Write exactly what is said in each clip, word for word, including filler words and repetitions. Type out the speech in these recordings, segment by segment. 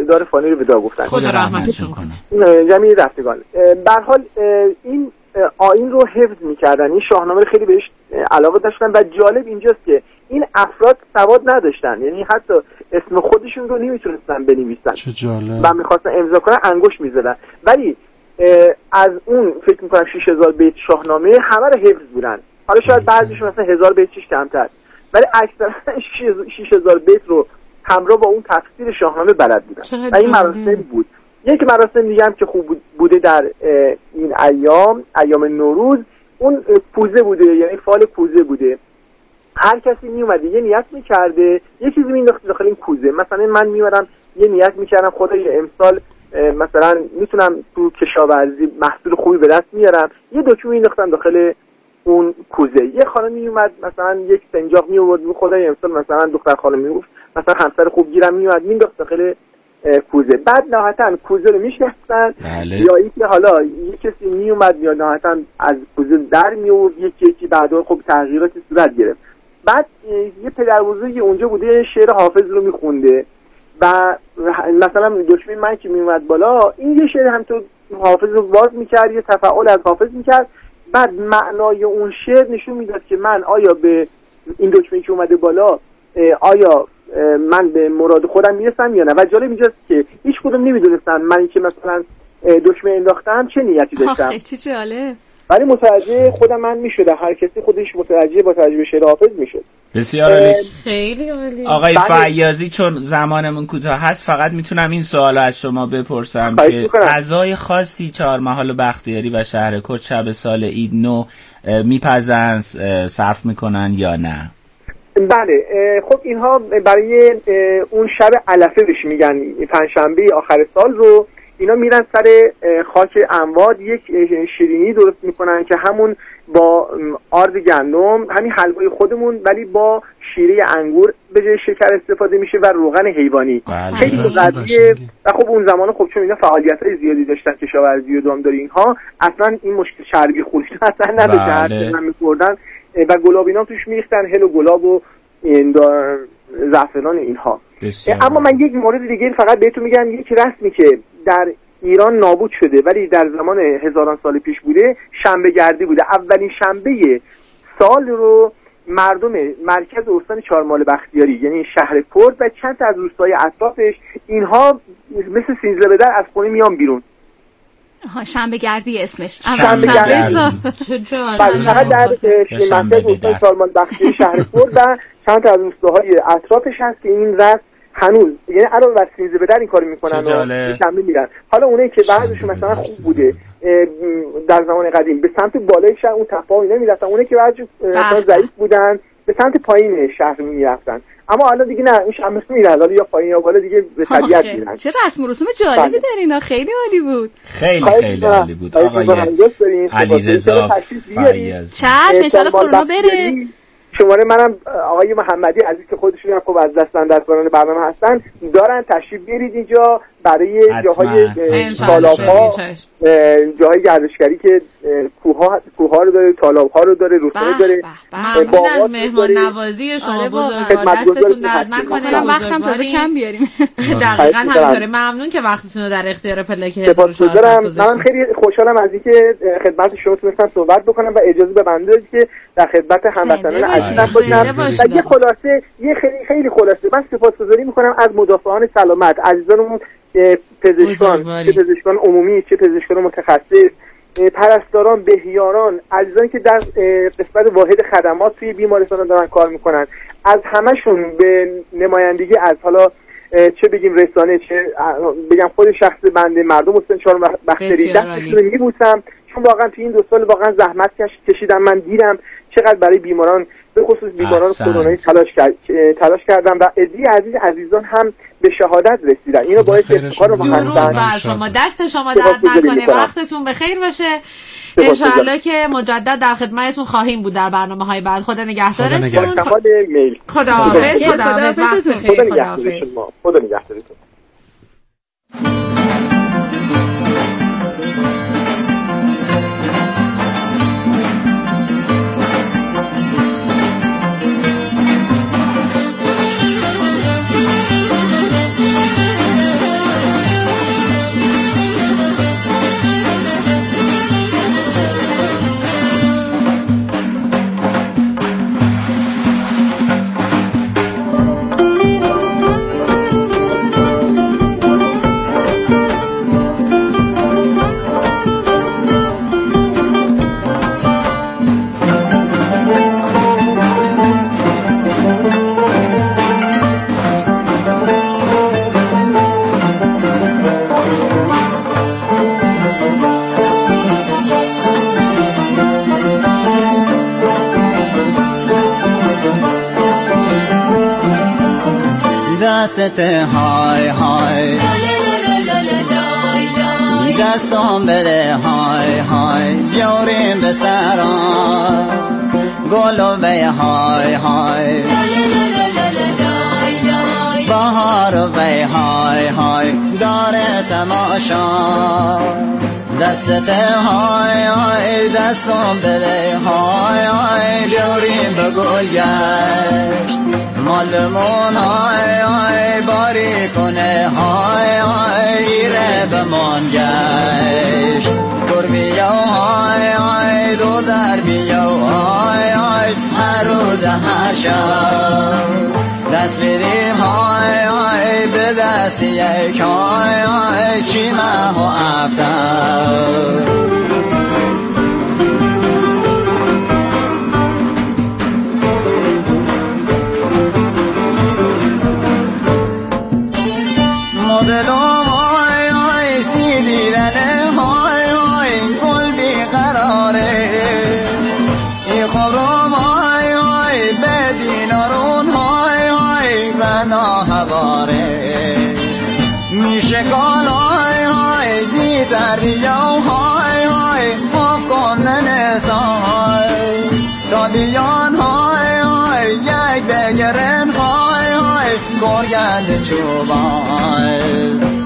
دار فانی رو ودا گفتن. خدا رحمتشون کنه جمعی رفتگان. به هر حال این آیین رو حفظ می‌کردن، این شاهنامه رو خیلی بهش علاقه داشتن و جالب اینجاست که این افراد سواد نداشتن، یعنی حتی اسم خودشون رو نمیتونستن بنویسن. چه جالب. و می‌خواستن امضا کنن انگشت می‌زدن. ولی از اون فکر می‌کنم شش هزار بیت شاهنامه همه رو حفظ بودن. حالا شاید بعضیشون مثلا هزار بیتش کمتر، ولی اکثرا شش هزار بیت رو همراه با اون تفسیر شاهنامه بلد بودن. و این مراسم بود. یک مراسم دیگه هم که خوب بوده در این ایام ایام نوروز، اون کوزه بوده، یعنی فال کوزه بوده. هر کسی می اومده یه نیت میکرده، یه چیزی مینداخت داخل این کوزه. مثلا من میومدم یه نیت میکردم خدای امسال مثلا میتونم تو کشاورزی محصول خوبی به دست میارم، یه دکمه مینداختم داخل اون کوزه. یه خانمی میومد مثلا یک سنجاق می آورد، خدای امسال مثلا دختر خانم میگفت مثلا همسر خوب گیرم میومد مینداخت داخل کوزه. بعد نهایتاً کوزه رو میشناختن، بله. یا اینکه حالا یه کسی میومد یا نهایتاً از کوزه در میورد، یکی یکی بعدا خب تغییراتی صورت گرفت. بعد یه پدر بزرگی اونجا بوده شعر حافظ رو میخونده و مثلا دشمن من که میومد بالا این یه شعر همینطور حافظ رو باز میکرد، یه تفاعل از حافظ میکرد، بعد معنای اون شعر نشون میداد که من آیا به این دشمنی که اومده بالا آیا من به مراد خودم میرسم یا نه. و جالب اینجاست که هیچ کدوم نمیدونستن من که مثلا دشمن انداختم چه نیتی داشتم. چه جالب. ولی متوجه خودم من میشد، هر کسی خودش متوجه با توجه به شعر حافظ میشد. بسیار عالی. خیلی عالی. آقای فیاضی، چون زمانمون کوتاه هست فقط میتونم این سوالو از شما بپرسم که غذای خاصی چهارمحال بختیاری و شهر کرد شب سال عید نو میپزن صرف میکنن یا نه؟ بله، خب اینها برای اون شب علفه بهش میگن، پنجشنبه آخر سال رو اینا میرن سر خاک امواد یک شیرینی درست میکنن که همون با آرد گندم، همین حلوای خودمون ولی با شیره انگور به جای شکر استفاده میشه و روغن حیوانی. خیلی قضیه. و خب اون زمان خب چون اینا فعالیت‌های زیادی داشتن، کشاورزی و دامداری، اینها اصلا این مشکل چربی خوری اصلا نداشتن، اصلا می‌خوردن و گلاب اینا توش میختن، هل و گلاب و این زعفران اینها. اما من یک مورد دیگه فقط بهتون میگم، یک رسمی که در ایران نابود شده ولی در زمان هزاران سال پیش بوده، شنبه گردی بوده. اولین شنبه سال رو مردم مرکز استان چهارمحال بختیاری یعنی شهر کرد و چند تا از روستاهای اطرافش اینها مثل سینزله بدر از خونه میان بیرون. آها، شنبه گردی اسمش. شنبه گردی. چه جالب. فقط در مرکز استان چهارمحال بختیاری شهر کرد و چند تا از روستاهای اطرافش هست که این رسم هنوز، یعنی الان وسیله بدر این کارو میکنن و شنبه میرن. حالا اونایی که بعضیشون مثلا خوب بوده در زمان قدیم به سمت بالای شهر اون تپه‌ها اینا میرفتن، اونایی که بعضی مثلا ضعیف بودن به سمت پایین شهر میرفتن. اما الان دیگه نه، این شنبه میرن حالا یا پایین یا بالا دیگه به طبیعت میرن. چه رسم و رسوم جالبی دارین اینا، خیلی عالی بود. خیلی خیلی عالی بود. آقای علیرضا فیاض. چشم ان شاء الله کرونا بره. شماره منم آقای محمدی عزیز که خودشون هم خوب از دستن در کاران برنامه هستن دارن، تشریف بیارید اینجا برای جاهای تالاب‌ها، جاهای گردشگری که کوه‌ها کوه‌ها رو داره، تالاب‌ها رو داره، روستاها داره. ممنون از مهمان نوازی شما بزرگوار، دستتون درد نکنه. وقتم تازه کم بیاریم. دقیقاً همینطوره. ممنون که وقتتون رو در اختیار پلاک هزار و چهارصد گذاشتید. من خیلی خوشحالم از اینکه خدمت شما تونستم صحبت بکنم و اجازه به بنده دادید که در خدمت هموطنان عزیزم باشم. و یه خلاصه یه خیلی خیلی خلاصه من سپاسگزاری می‌کنم از مدافعان سلامت، عزیزانمون، پزشکان، چه پزشکان عمومی چه پزشکان متخصص، پرستاران، بهیاران، عزیزانی که در قسمت واحد خدمات توی بیمارستان دارن کار میکنن، از همشون به نمایندگی از حالا چه بگیم رسانه، چه بگم خود شخص بنده، مردم استان چهارمحال بختیاری دستشون رو میبوسم، چون واقعا توی این دو سال واقعا زحمت کشیدم. من دیدم چقدر برای بیماران به خصوص بیماران کرونایی تلاش کرد تلاش کردم و عدی عزیز عزیزان هم به شهادت رسیدن. اینو باید افتخار رو درود بر شما، دست شما درد نکنه، وقتتون بخیر باشه. ان شاء الله که مجدد در خدمتتون خواهیم بود در برنامه‌های بعد. خدا نگهدارتون. خدا حافظ. خدا حافظ. وقت بخیر. خدا حافظ. خدا نگهدارتون. دستت های های دستم بده های های بیاریم به سران گل به های های بهار به های های داره تماشا دستت های های دستم بده های های بیاریم به گل گشت مالمون های های باری کنه های های ایره به من گشت در بیو های های دو در بیو های های هر روز هر شب دست بدیم های های به دستی یک های های چی مه و افتر مدلوم های های سی دیدنه های های گل بیقراره ای خبرم های های به دینارون های های بنا هواره میشه کال های های زی در بیاو های های خوف کن نسای تا بیان های های یک بگرن های های گرگند چوبای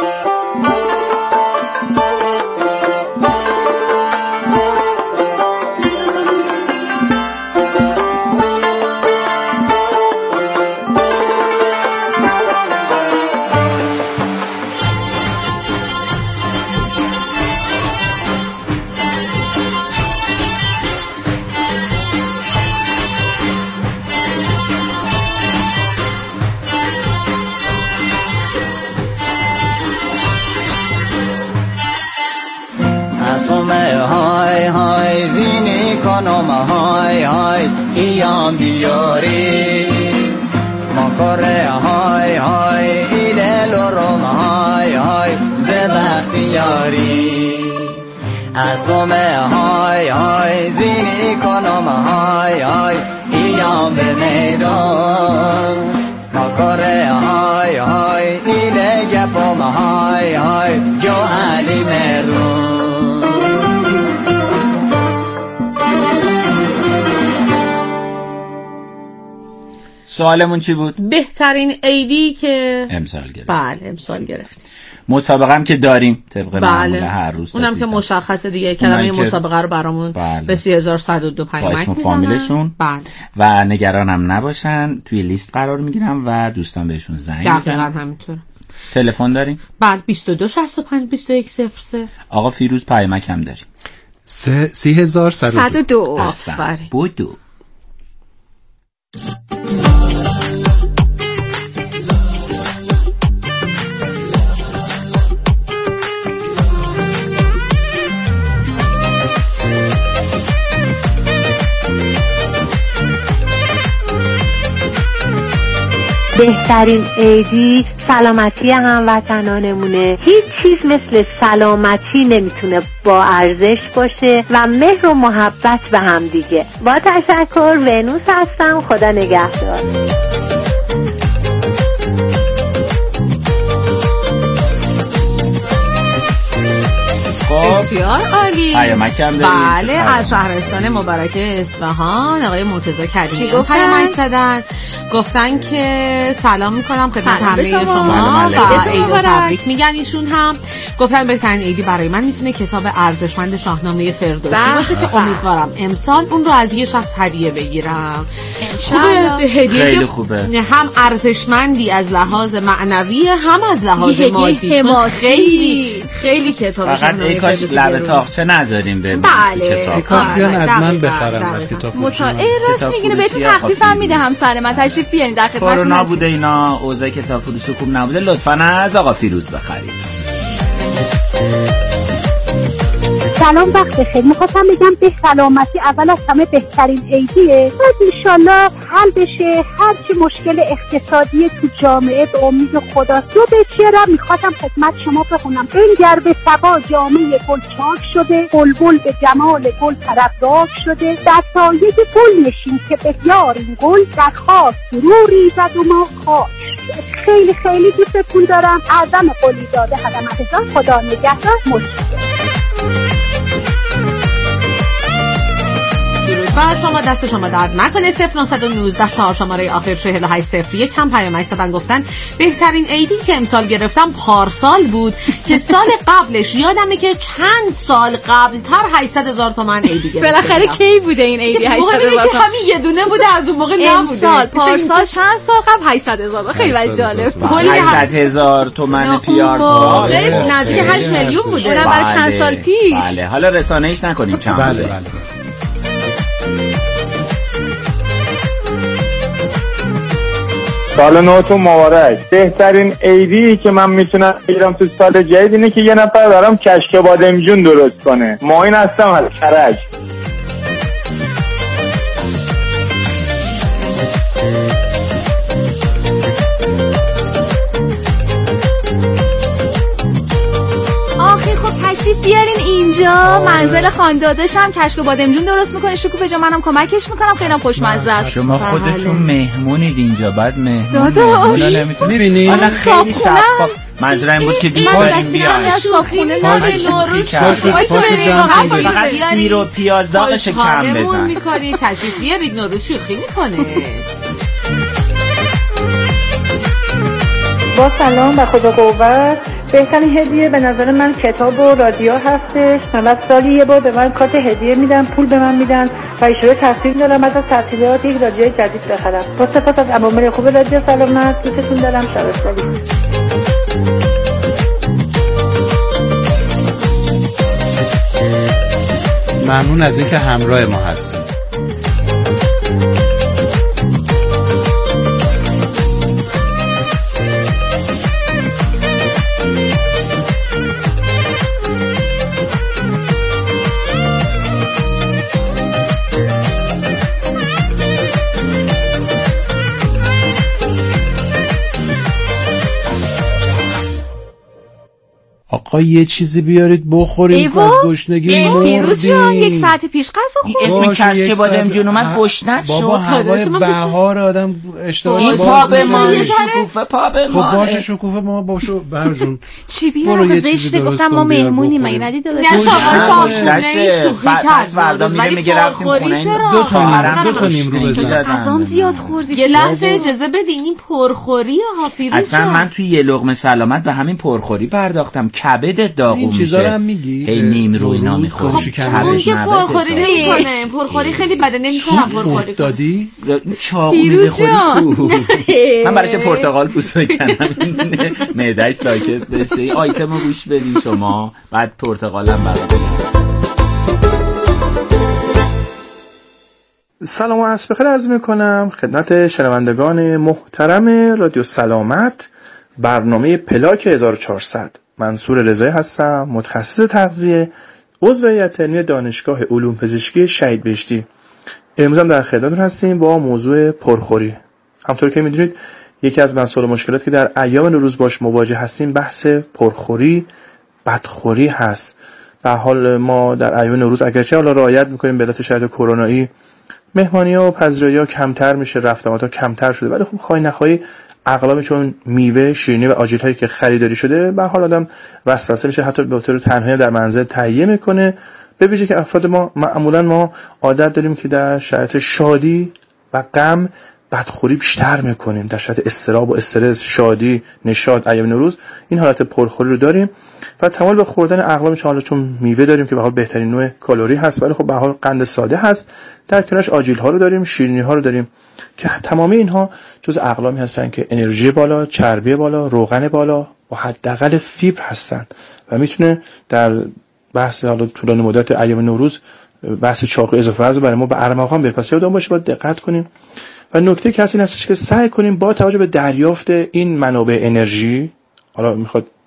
های های زینی کنم های های ایام بیاری ما کره های های ایده لرم های های زبخت یاری اسمم های های زینی کنم های های ایام به میدان ما کره های های ایده گپم های های جو علی مرون سوالمون چی بود؟ بهترین عیدی که امسال گرفت. بله امسال گرفتیم. مسابقه هم که داریم طبق معمول بله. هر روز اونم که مشخصه دیگه کلمه مسابقه رو برامون بله. به سه هزار و صد و دو پیامک میزنن فامیلشون بله. و نگرانم نباشن توی لیست قرار میگیرم و دوستان بهشون زنگ میزنن. دقیقاً همینطوره. تلفن داریم؟ بله بیست و دو شصت و پنج بیست و یک صفر سه. آقا فیروز پیامک هم داریم. سی هزار صد و دو. آفرین. بودو. بهترین عیدی سلامتی هموطنانمونه. هیچ چیز مثل سلامتی نمیتونه با ارزش باشه و مهر و محبت به هم دیگه. با تشکر ونوس هستم. خدا نگهدار. بسیار عالی. بله از شهرستان مبارک اصفهان آقای مرتضی کریمی پیامک زدن، گفتن که سلام میکنم خدمت همه شما و عید و تبریک میگن. ایشون هم گفتن بهترین عیدی برای من میتونه کتاب ارزشمند شاهنامه فردوسی باشه که امیدوارم امسال اون رو از یه شخص هدیه بگیرم. خوبه هدیه خوبه. هم ارزشمندی از لحاظ معنوی هم از لحاظ مادی. خیلی خیلی کتاب شاهنامه کاش لب تاقچه نذاریم به بله. کتاب بیان از من بخرم از کتاب مطالعه راست میگیره بهتون تخفیف هم میده همسر من. تشریف بیارین در خدمتتون. کرونا بوده اینا اوضاع کتاب فروش خوب نبوده، لطفاً از آقا فیروز بخرید. سلام، وقت بخیر. میخواستم بگم به سلامتی اول از همه بهترین عیدیه. بعد انشالله حل بشه هر چی مشکل اقتصادی تو جامعه به امید خدا. دو بیتیه را میخواستم خدمت شما بخونم. بنگر به سقا جامعه گل چاک شده، بلبل به جمال گل طربدار شده. در سایه گل نشین که به یار این گل در خاک فرو ریزد و ما خاک. خیلی خیلی دوستتون دارم. اعظم قلی داده خدمت جان. خدا نگهدار. مشکل بر شما، دست شما درد نکنه. صفر نهصد و نوزده چهار شماره آخر چهل و هشت صفر یک هم پیامک زدن گفتن بهترین عیدی که امسال گرفتم پارسال بود که سال قبلش یادمه که چند سال قبل تر هشتصد هزار تومان عیدی گرفتم. بالاخره کی بوده این عیدی هشتصد هزار تومان؟ همین یه دونه بوده، از اون موقع نبوده. امسال پارسال چند سال قبل هشتصد هزار. خیلی ولی جالب. کلی هشتصد هزار تومان پیار سال نزدیک هشت میلیون بوده. اونم برای چند سال پیش. بله، حالا رسانه‌ایش نکنیم چند. بله بله. سال نوتون مبارک. بهترین عیدی که من میتونم بگیرم تو سال جدید اینه که یه نفر برام کشک بادمجون درست کنه. معین هستم از کرج. تشریف بیارین اینجا. منزل خاندادشم کشک و بادمجون درست میکنه. شکوفه جا منم کمکش میکنم. خیلی خوشمزه است. شما خودتون مهمونید اینجا، بعد مهمون داداش میبینی حالا خیلی شفاف. منظورم این بود که دوست داریم بیاین. فقط سیر و پیاز داغش کم بزن. میکنید تشریف بیارید. نوروز شوخی میکنه. با سلام و خدا قوت. بهترین هدیه به نظر من کتاب و رادیو هستش. من سالی یه بار به من کارت هدیه میدن، پول به من میدن و ایشوره تصویر دارم بعد از تعطیلات یک رادیو جدید بخرم. با سپاس از عوامل خوب رادیو سلامت. دوستتون دارم. شب سعید. ممنون از اینکه همراه ما هستید. آقا یه چیزی بیارید بخوریم، از گشنگی مردیم. یک ساعت پیش غذا خوردیم. اسم کشک بادمجون اومد گشنت شد. بابا هوای بهار آدم اشتباه. این پا به ما شکوفه، پا به ما. خب باشه شکوفه ما باشو برجون. چی بیارم؟ زشته گفتم ما مهمونیم. مگه ندید داداش؟ نه شما صاحبونه شوخی کرد. فردا میره میگه رفتیم خونه. دو تا دو تا نیمرو بزن. غذام زیاد خوردی. یه لحظه اجازه بدین. این پرخوری ها پیروز. اصلا من توی یه لقمه سلامت به همین پرخوری پرداختم. کبد داغون میشه. این چیزا رو هم میگی؟ هی نیم رو اینا میخوری. اون که پرخوری نمیکنه. پرخوری خیلی بده. نمیتونم پرخوری دادی؟ چاقو بخوری. من براش پرتقال پوست کنم معده‌اش ساکت بشه. آیتمو گوش بدین شما، بعد پرتقالم برات. سلام و عصر بخیر عرض میکنم خدمت شنوندگان محترم رادیو سلامت. برنامه پلاک هزار و چهارصد. منصور رضایی هستم، متخصص تغذیه، عضو هیئت علمی دانشگاه علوم پزشکی شهید بهشتی. امروز هم در خدمتتون هستیم با موضوع پرخوری. همونطور که میدونید یکی از مسائل و مشکلاتی که در ایام نوروز باش مواجه هستیم بحث پرخوری، بدخوری هست. به حال ما در ایام نوروز اگرچه حالا رعایت میکنیم به علت شرایط کرونایی، مهمانی‌ها و پذیرایی‌ها کمتر میشه، رفتمات‌ها کمتر شده، ولی خب خواهی نخواهی اغلب چون میوه، شیرینی و آجیل هایی که خریداری شده به حال آدم وسوسه میشه، حتی به طور تنهایی در منزل تهیه میکنه. به ویژه که افراد ما معمولا ما عادت داریم که در شرایط شادی و غم بدخوری بیشتر میکنیم. در شرایط اضطراب و استرس، شادی، نشاط، ایام نوروز این حالت پرخوری رو داریم و تمایل به خوردن اغلب چون چون میوه داریم که به حال بهترین نوع کالری هست، ولی خب به حال قند ساده هست. در کنارش آجیل ها رو داریم، شیرینی ها رو داریم که تمامی اینها جز اقلامی هستن که انرژی بالا، چربی بالا، روغن بالا و حداقل فیبر هستن و میتونه در بحث حالا طولانی مدت ایام نوروز بحث چاقو اضافه وزن برای ما به ارمغان بره. پس یادمون باشه باید دقت کنیم و نکته که هست این هستش که سعی کنیم با توجه به دریافت این منابع انرژی، حالا میخواد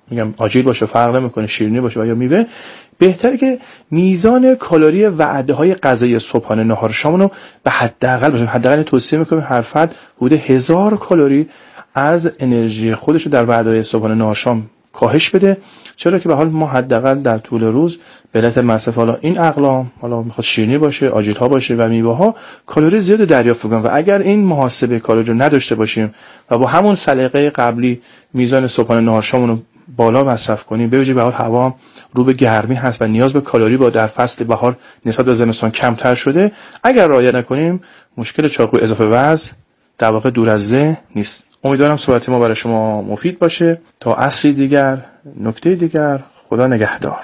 میگم آجیل باشه فرق نمیکنه، شیرینی باشه و یا میوه، بهتره که میزان کالری وعده های غذایی صبحانه نهار شام رو به حداقل باشه. حداقل توصیه میکنیم هر فرد حدود هزار کالری از انرژی خودش رو در وعده های صبحانه نهار شام کاهش بده، چرا که به حال ما حداقل در طول روز به علت مصرف حالا این اقلام، حالا میخواد شیرینی باشه، آجیل ها باشه و میوه ها، کالری زیاد دریافت میکنیم و اگر این محاسبه کالری رو نداشته باشیم و با همون سلیقه قبلی میزان صبحانه نهار شاممون رو بالا مصرف کنیم، به ویژه به حال هوا رو به گرمی هست و نیاز به کالری با در فصل بهار نسبت به زمستان کمتر شده، اگر رعایت نکنیم مشکل چاقو اضافه وزن در واقع دور از ذهن نیست. امیدوارم صحبت ما برای شما مفید باشه. تا عصری دیگر، نکته دیگر، خدا نگهدار.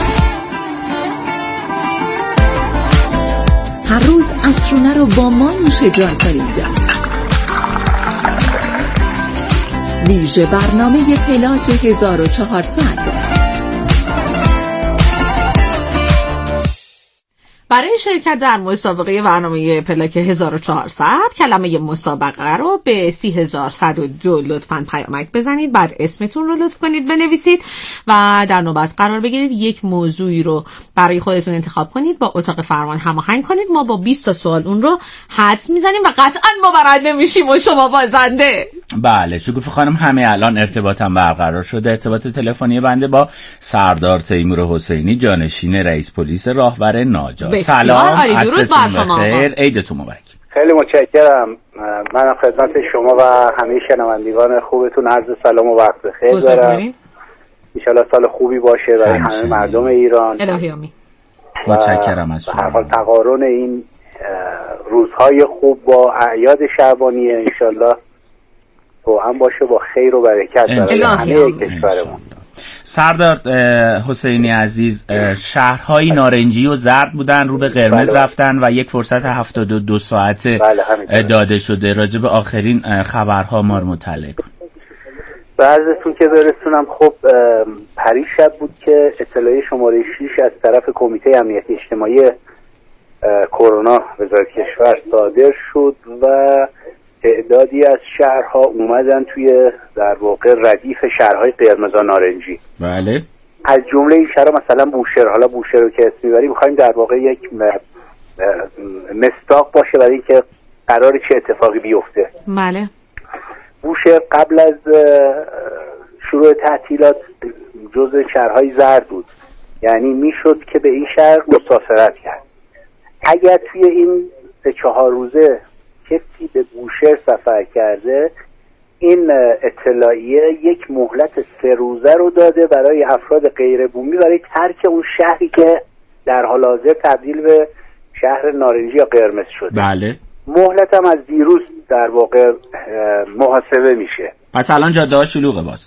هر روز عصرونه رو با ما نوش جان کنید. ویژه برنامه پلاک هزار و چهارصد. برای شرکت در مسابقه برنامه پلاک هزار و چهارصد کلمه مسابقه رو به سی هزار و صد و دو لطفاً پیامک بزنید، بعد اسمتون رو لطف کنید بنویسید و در نوبت قرار بگیرید. یک موضوعی رو برای خودتون انتخاب کنید، با اتاق فرمان هماهنگ کنید. ما با بیست تا سوال اون رو حدس میزنیم و قطعاً ما برنده میشیم و شما بازنده. بله شکوفه خانم، همه الان ارتباطم برقرار شده. ارتباط تلفنی بنده با سردار تیمور حسینی، جانشین رئیس پلیس راهور ناجا. سلام، عصرتون بخیر، عیدتون مبارک. خیلی متشکرم. من خدمت شما و همه شنوندگان خوبتون عرض سلام و وقت بخیر دارم. ان شاءالله سال خوبی باشه برای همه مردم ایران. الهی آمین. متشکرم از شما. به هر حال تقارن این روزهای خوب با اعیاد شعبانیه ان شاءالله با هم باشه، با خیر و برکت برای همه کشورمون. سردار حسینی عزیز، شهرهای نارنجی و زرد بودن رو به قرمز بله رفتن و یک فرصت هفتاد و دو ساعته بله داده شده. راجع به آخرین خبرها ما رو مطلع کن. به عرضتون که برسونم، خب پریشب بود که اطلاعیه شماره شش از طرف کمیته امنیتی اجتماعی کرونا وزارت کشور صادر شد و تعدادی از شهرها اومدن توی در واقع ردیف شهرهای قرمز و نارنجی. بله. از جمله این شهرها مثلا بوشهر، حالا بوشهر رو که اسم میبریم میخوایم در واقع یک مصداق باشه برای اینکه قرار چه اتفاقی بیفته. بله. بوشهر قبل از شروع تعطیلات جزء شهرهای زرد بود، یعنی میشد که به این شهر مسافرت کرد. اگر توی این سه چهار روزه کسی به بوشهر سفر کرده، این اطلاعیه یک مهلت سه روزه رو داده برای افراد غیر بومی برای ترک اون شهری که در حال حاضر تبدیل به شهر نارنجی یا قرمز شده. بله. مهلت هم از دیروز در واقع محاسبه میشه. پس الان جاده ها شلوغه باز؟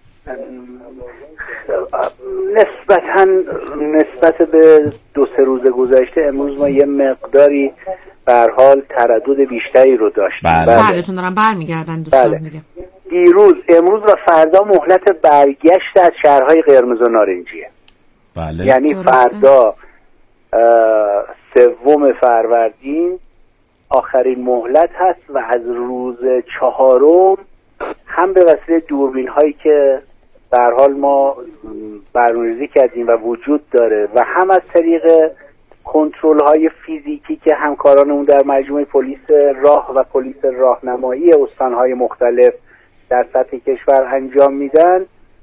نسبتاً نسبت به دو سه روز گذشته امروز ما یه مقداری به هر حال تردد بیشتری رو داشتیم. بله. بعدتون دارم برمیگردن دوستان بله. میگم. دیروز، امروز و فردا مهلت برگشت از شهرهای قرمز و نارنجیه. بله. یعنی فردا سوم فروردین آخرین مهلت هست و از روز چهارم هم به وسیله دوربین هایی که به هر حال ما برنامه‌ریزی کردیم و وجود داره و هم از طریق کنترل های فیزیکی که همکارانمون در مجموعه پلیس راه و پلیس راهنمایی استانهای مختلف در سطح کشور انجام میدن،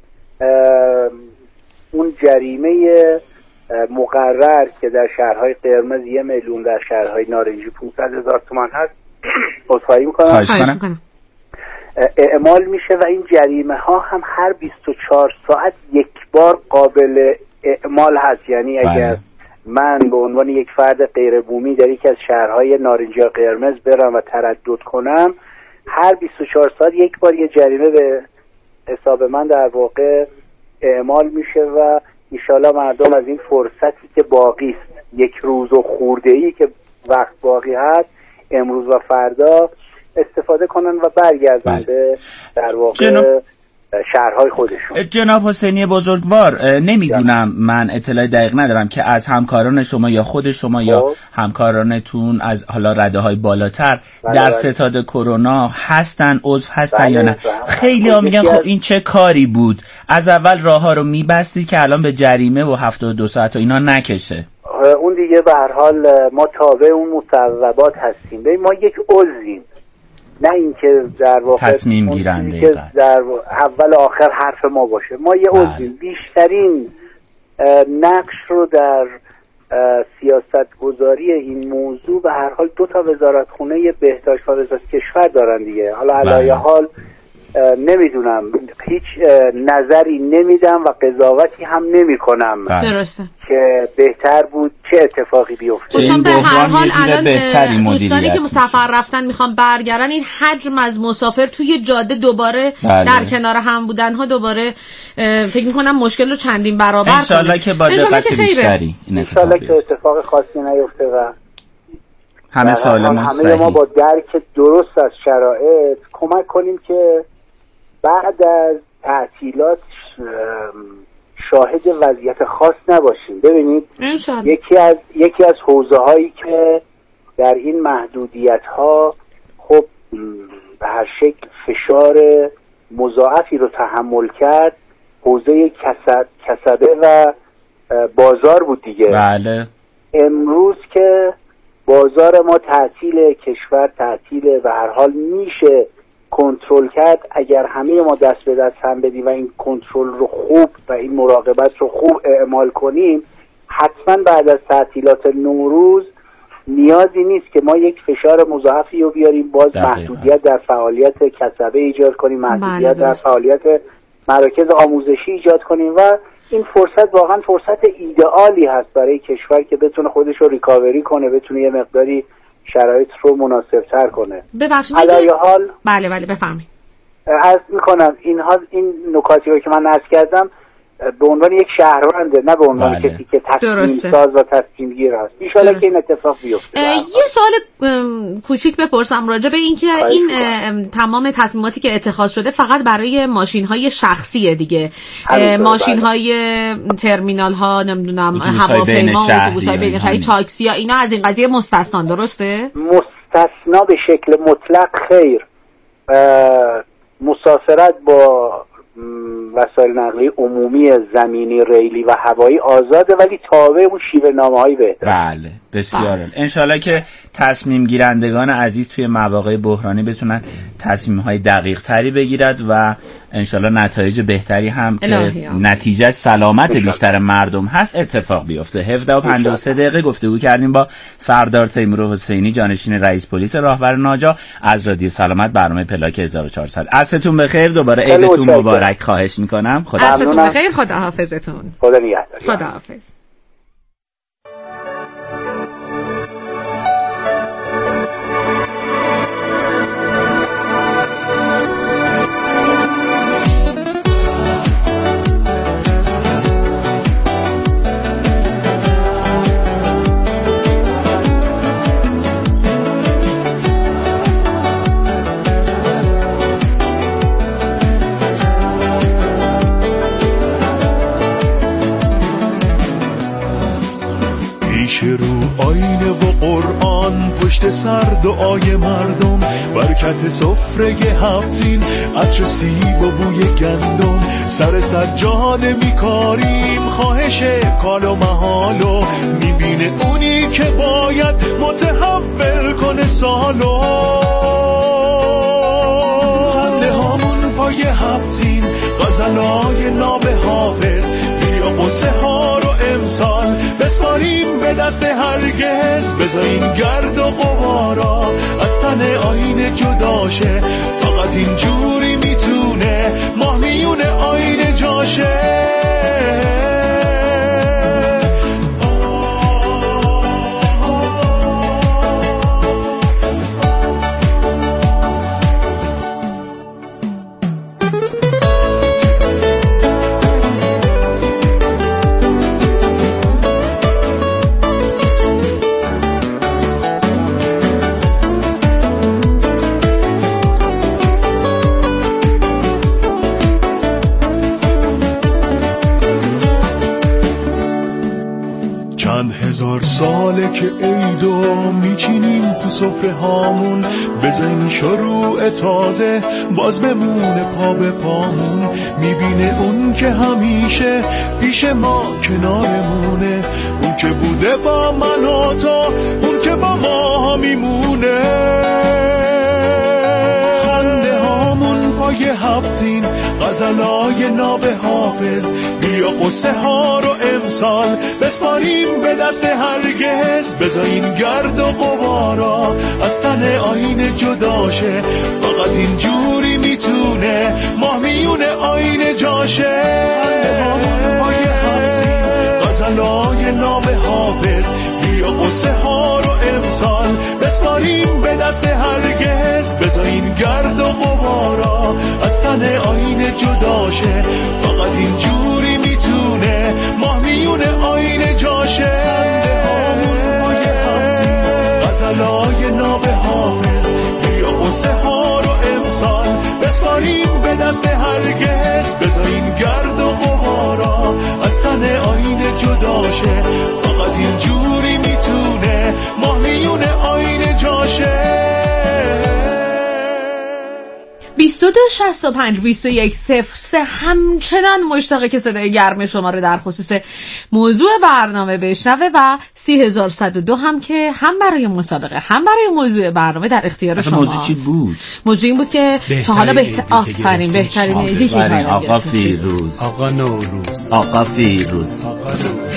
اون جریمه مقرر که در شهرهای قرمز یه میلیون، در شهرهای نارنجی پانصد هزار تومان هست عذرخواهی میکنم اعمال میشه و این جریمه ها هم هر بیست و چهار ساعت یک بار قابل اعمال هست. یعنی اگر من به عنوان یک فرد غیر بومی در یکی از شهرهای نارنجی یا قرمز برم و تردد کنم، هر بیست و چهار ساعت یک بار یه جریمه به حساب من در واقع اعمال میشه و انشالله مردم از این فرصتی که باقی است، یک روز و خورده‌ای که وقت باقی هست، امروز و فردا استفاده کنن و برگردن به در واقع شهرهای خودشون. جناب حسینی بزرگوار، نمیدونم، من اطلاع دقیق ندارم که از همکاران شما یا خود شما یا همکارانتون از حالا رده‌های بالاتر بله در بله. ستاد کرونا هستن، عضو هستن بله یا نه؟ خیلی ها میگن خب این چه کاری بود، از اول راه ها رو میبستی که الان به جریمه و هفتاد و دو ساعت و اینا نکشه. اون دیگه به هر حال ما تابع اون مصوبات هستیم. ببین ما یک عضویم، نه اینکه در واقع تصمیم گیرنده که در اول آخر حرف ما باشه. ما یه عضویم، بیشترین نقش رو در سیاست گذاری این موضوع به هر حال دو تا وزارتخونه بهداشت و وزارت کشور دارن دیگه. حالا علایه حال نمیدونم، هیچ نظری نمیدم و قضاوتی هم نمی کنم درسته که بهتر بود چه اتفاقی بیفته. چون به هر حال الان دوستانی که مسافر رفتن میخوان برگردن، این حجم از مسافر توی جاده دوباره بله. در کنار هم بودن ها دوباره فکر میکنم مشکل رو چندین برابر کنه. انشالله که با دقت بیشتری این اتفاق بیفته، که اتفاق خاصی نیفته و همه سالم و صحیح. همه ما با درک درست از شرایط کمک کنیم که بعد از تعطیلات شاهد وضعیت خاص نباشیم. ببینید انشالله. یکی از یکی از حوزه هایی که در این محدودیت ها خب به هر شکل فشار مضاعفی رو تحمل کرد، حوزه کسب، کسبه و بازار بود دیگه. بله. امروز که بازار ما تعطیل، کشور تعطیله و هر حال میشه کنترل کرد اگر همه ما دست به دست هم بدیم و این کنترل رو خوب و این مراقبت رو خوب اعمال کنیم، حتما بعد از تعطیلات نوروز نیازی نیست که ما یک فشار مضاعفی رو بیاریم، باز دقیقا. محدودیت در فعالیت کسبه ایجاد کنیم، محدودیت در فعالیت مراکز آموزشی ایجاد کنیم و این فرصت واقعا فرصت ایدئالی هست برای کشور که بتونه خودش رو ریکاوری کنه، بتونه یه مقداری شرایط رو مناسب تر کنه. ببخشید علایه حال بله بله بفرمایید. عرض میکنم اینها این نکاتی رو که من عرض کردم به عنوان یک شهرونده، نه به عنوان بله. کسی که تصمیم ساز و تصمیم گیر است. ان شاءالله که این اتفاق بیفته. یه سوال کوچیک بپرسم راجع به این که این تمام تصمیماتی که اتخاذ شده فقط برای ماشین‌های شخصیه دیگه، ماشین‌های بله. ترمینال ها، نمیدونم هواپیما، اتوبوس‌های بین شهری، تاکسی ها، اینا از این قضیه مستثنان، درسته؟ مستثنا به شکل مطلق خیر. مسافرت با وسایل نقلیه عمومی زمینی، ریلی و هوایی آزاده، ولی تابع اون شیوه نامه‌های بهتر. بله بسیار عالی. انشالله که تصمیم گیرندگان عزیز توی مواقع بحرانی بتونن تصمیم‌های دقیق تری بگیرد و انشالله نتایج بهتری هم که نتیجه سلامت بیشتر مردم هست اتفاق بیفته. هفده و پنجاه و سه دقیقه گفتگو کردیم با سردار تیمور حسینی، جانشین رئیس پلیس راهور ناجا از رادیو سلامت، برنامه پلاک هزار و چهارصد. عصرتون بخیر، دوباره عیدتون مبارک خواهش میکنم. خدا عصرتون بخیر، خدا حافظتون. خدا نگهدار. خدا حافظ. رو آینه و قرآن، پشت سر دعای مردم، برکت سفره هفتین، عطر سیب و بوی گندم، سر سجاده میکاریم، خواهش کال و محالو، میبینه اونی که باید متحول کنه سالو. خنده هامون پای هفتین، غزلای ناب حافظ، بیا قصه ها رو امسال بسپاریم به دست هرگز، بذاریم گرد و غبارا از تن آینه جداشه، فقط اینجوری میتونه ماه میونه آینه جاشه. چند هزار ساله که عیدو میچینیم تو سفره هامون، بزنین شروع تازه باز بمونه پا به پامون. میبینه اون که همیشه پیش ما کنارمونه، اون که بوده با من و تو، اون که با ما میمونه. خنده هامون پای هفتین، غزلای ناب حافظ، بیا قصه ها رو امسال بسپاریم به دست هرگز. بذارین گرد و غبارا از تن آینه جداشه، فقط اینجوری میتونه ماه میونه آینه جاشه. خنده هامون پای هفتین، غزلای ناب حافظ، بیا قصه ها رو امسال بسپاریم به دست هرگز. بذارین گرد و غبارا از تن آینه جداشه، فقط اینجوری میتونه ماه میونه آینه جاشه. خنده هامون پای هفتین، غزلای ناب حافظ، بیا قصه ها رو امسال بسپاریم به دست هرگز. بذارین گرد و غبارا از تن آینه جداشه، فقط اینجوری میتونه ماه میونه آینه جاشه. بیست و دو شصت و پنج بیست و یک صفر سه همچنان مشتاقه که صدای گرم شما رو در خصوص موضوع برنامه بشنوه و سی هزار و صد و دو هم که هم برای مسابقه هم برای موضوع برنامه در اختیار شما. موضوع چی بود؟ موضوع این بود که تا حالا بهتر آفرین بهترین ایدی که آقا فیروز، آقا نوروز، آقا فیروز، آقا نوروز.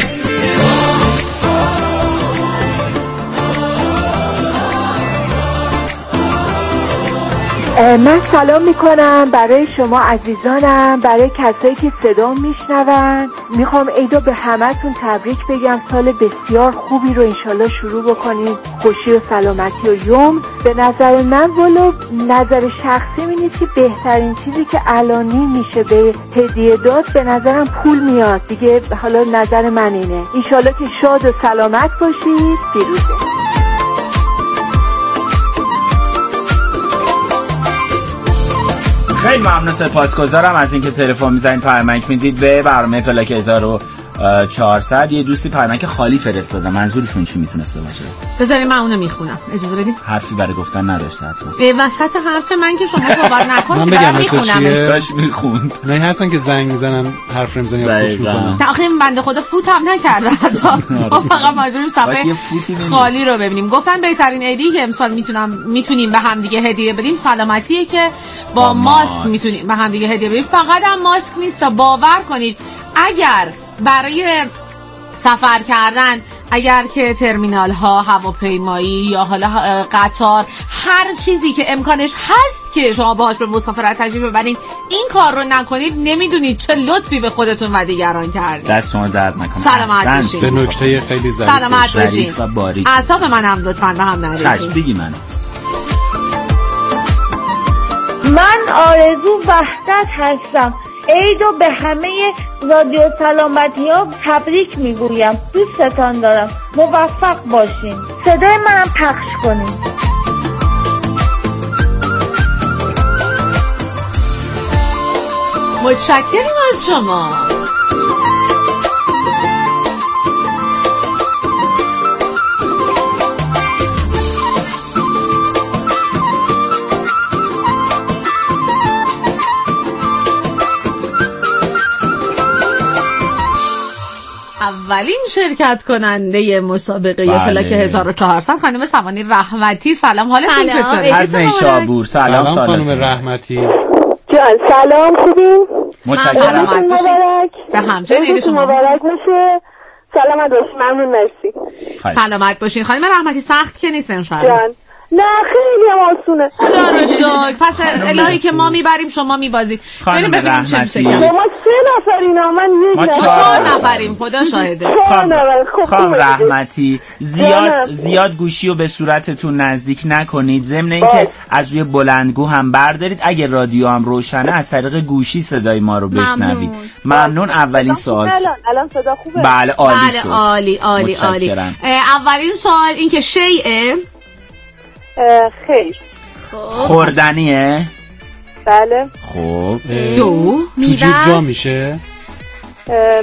من سلام میکنم برای شما عزیزانم، برای کسایی که صدا میشنون. میخوام عیدو به همتون تبریک بگم، سال بسیار خوبی رو انشالله شروع بکنید، خوشی و سلامتی و یوم. به نظر من ولو نظر شخصی اینه که بهترین چیزی که الانی میشه به هدیه داد به نظرم پول میاد دیگه. حالا نظر من اینه. انشالله که شاد و سلامت باشید. پیروزه. خیلی ممنون، سپاسگزارم از اینکه تلفن میزنید پیامک میدید به برنامه پلاک هزار و چهارصد. یه دوستی پیامک خالی فرستادن، منظورشون چی میتونسته باشه؟ بذارید من اونو میخونم، اجازه بدید. حرفی برای گفتن نداشته حتما. به وسط حرف من که شما صحبت نکنید من بگم میخونم. داش میخوند. نه هستن که زنگ میزنن حرف نمیزنن یا فوت میکنن. آخه این بنده خدا فوت هم نکرده حتی. ما فقط مجبوریم صفحه خالی رو ببینیم. گفتن بهترین ایدی که امسال میتونم میتونیم به هم دیگه هدیه بدیم سلامتیه که با, با ماسک میتونیم به هم دیگه هدیه بدیم. فقط هم ماسک نیست، باور کنید اگر برای سفر کردن، اگر که ترمینال ها، هواپیمایی یا حالا قطار، هر چیزی که امکانش هست که شما باهاش به مسافرت تشریف ببرید، این کار رو نکنید، نمیدونید چه لطفی به خودتون و دیگران کردید. دست شما درد نکنه. سلامت باشید. به نکته خیلی ظریف سلامت باشید. اعصاب منم لطفاً به هم نریزید. چشم بگی من. من آرزو وحدت هستم. عیدو به همه رادیو سلامتی ها تبریک میگویم. دوستتان دارم. موفق باشین. صدای منم پخش کنین. متشکرم از شما. اولین شرکت کننده مسابقه بله. پلاک هزار و چهارصد خانم سوانی رحمتی. سلام، حالتون چطوره؟ از نیشابور. سلام, سلام خانم رحمتی. جان سلام، خوبین؟ متشکرم. مبارک. به همچنین عید شما مبارک باشه. سلامت باشین. ممنون، مرسی. سلامت باشین خانم رحمتی. سخت که نیست انشالله؟ جان نه خیلی هم آسونه. خدا رو شکر. پس الهی که ما میبریم شما میبازید. بریم ببینیم چه میشه. ما سه نفریم، من یک نفر. ما چهار نفریم، خدا شاهده. خانم رحمتی زیاد زیاد گوشی رو به صورتتون نزدیک نکنید، ضمن اینکه از روی بلندگو هم بردارید. اگه رادیو هم روشنه از طریق گوشی صدای ما رو بشنوید. ممنون. اولین سوال. الان صدا خوبه؟ بله عالی شد. عالی عالی عالی. اولین سوال این که شیء خیر خوردنیه؟ بله. خب دو تو جیب جا میشه؟